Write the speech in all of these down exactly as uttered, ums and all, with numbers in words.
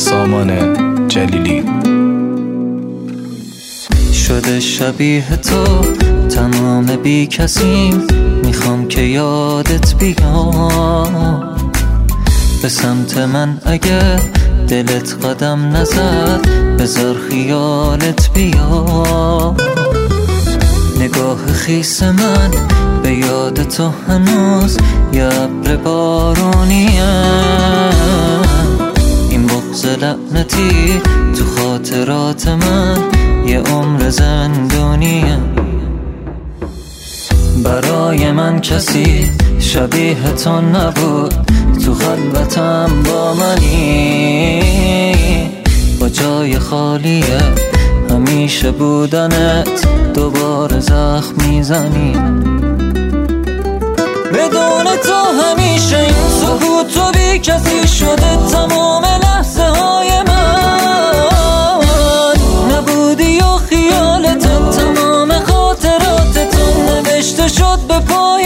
سامان جلیلی. شده شبیه تو تمام بی کسیم، میخوام که یادت بیام به سمت من. اگه دلت قدم نزد بذار خیالت بیا. نگاه خیس من به یاد تو هنوز یه ابر بارونیه. این بغض لعنتی تو خاطرات من یه عمر زندونیه. برای من کسی شبیه تو نبود، تو خلوتم با منی. با جای خالیه همیشه بودنت دوباره زخم میزنی. بدون تو همیشه این سکوت و بی کسی شده تمام لحظه های من. نبودی و خیالت تمام خاطراتتون نوشته شد به پای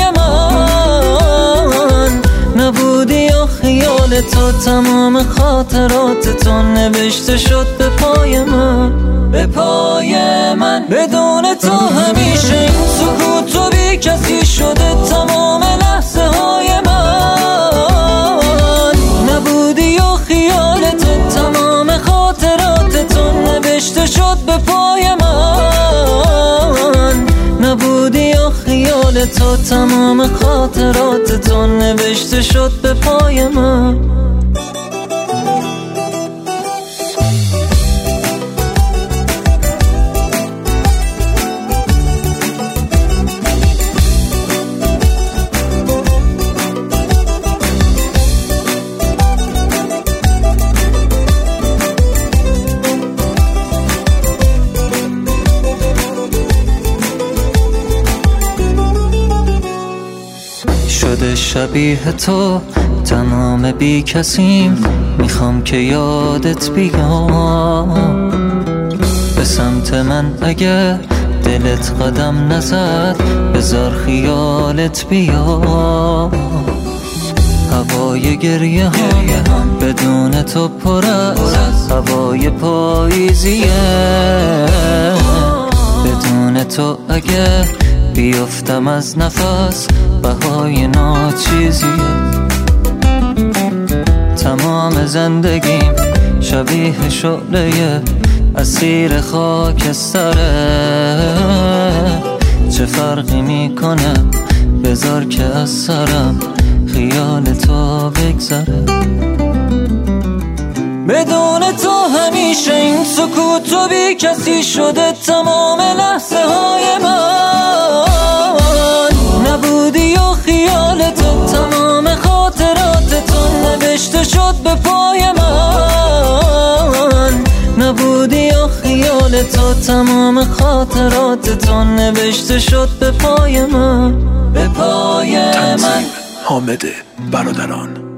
من. نبودی و خیال تو تمام خاطراتتون نوشته شد به پای من، به پای من. بدون تو همیشه این سکوت و بی کسی شده تمام لحظه های من. نبودی و خیالت تمام خاطراتتون نوشته شد به پای من. نبودی و خیال تو تمام خاطراتتون نوشته شد به پای من. شده شبیه تو تمام بی کسیم، میخوام که یادت بیام به سمت من. اگه دلت قدم نزد بذار خیالت بیا. هوای گریه هم بدون تو پر از هوای پاییزیه. بدون تو اگه بیفتم از نفس بهای ناچیزیه. تمام زندگیم شبیه شعله اسیر خاکستره. چه فرقی میکنه بذار که از سرم خیال تو بگذره. بدون تو همیشه این سکوت و بی کسی شده تمام لحظه های من. نبودی و خیالت تمام خاطراتتون نوشته شد به پای من. نبودی و خیال تو تمام خاطراتتون نوشته شد به پای من، به پای من. تنظیم حامد برادران.